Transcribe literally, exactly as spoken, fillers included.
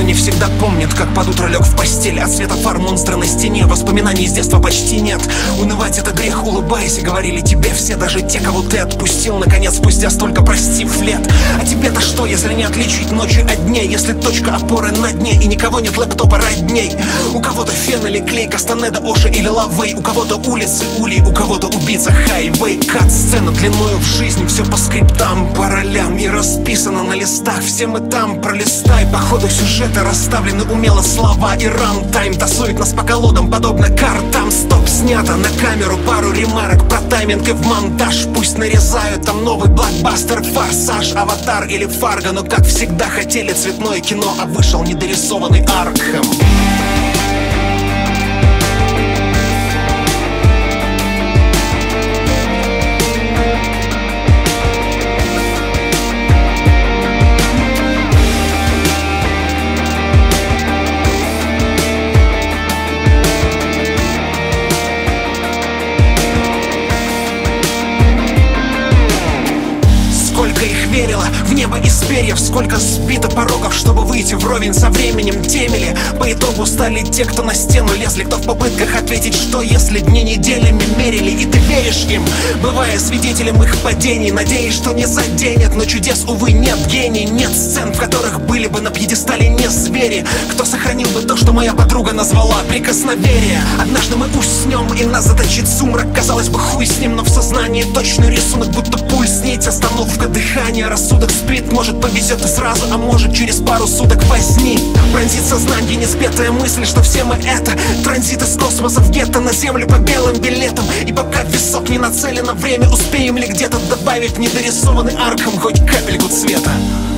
не всегда помнит, как под утро лег в постель. От света фар монстра на стене, воспоминаний с детства почти нет. Унывать это грех, улыбайся, говорили тебе все, даже те, кого ты отпустил, наконец, спустя столько простив лет. А тебе-то что, если не отличить ночи от дней? Если точка опоры на дне и никого нет лэптопа родней? У кого-то фен или клей, Кастанеда, Оша или Лавей. У кого-то улицы, улей, у кого-то убийца, хайвей. Кат-сцена длиною в жизни, все по скриптам, по ролям. И расписано на листах, все мы там, пролистай. По ходу сюжета расставлены умело слова и рантайм тасует нас по колодам, подобно картам. Стоп, снято на камеру, пару ремарок про тайминг и в монтаж. Пусть нарезают там новый блокбастер, Форсаж, Аватар или Фарго. Но как всегда хотели цветное кино, а вышел недорисованный Аркхэм. В небо из перьев, сколько сбито порогов, чтобы выйти вровень со временем. Темели по итогу стали те, кто на стену лезли, кто в попытках ответить, что если дни неделями мерили, и ты веришь им, бывая свидетелем их падений, надеясь, что не заденет, но чудес, увы, нет. Гений, нет сцен, в которых были бы на пьедестале не звери. Кто сохранил бы то, что моя подруга назвала прикосновение? Однажды мы уснем, и нас заточит сумрак. Казалось бы, хуй с ним, но в сознании точный рисунок, будто пульс, нить, остановка дыхания. Рассудок спит, может повезет и сразу, а может через пару суток возни. Пронзит сознание неспетая мысль, что все мы это транзит из космоса в гетто на землю по белым билетам. И пока висок не нацелено время, успеем ли где-то добавить недорисованный Аркхэм хоть капельку цвета?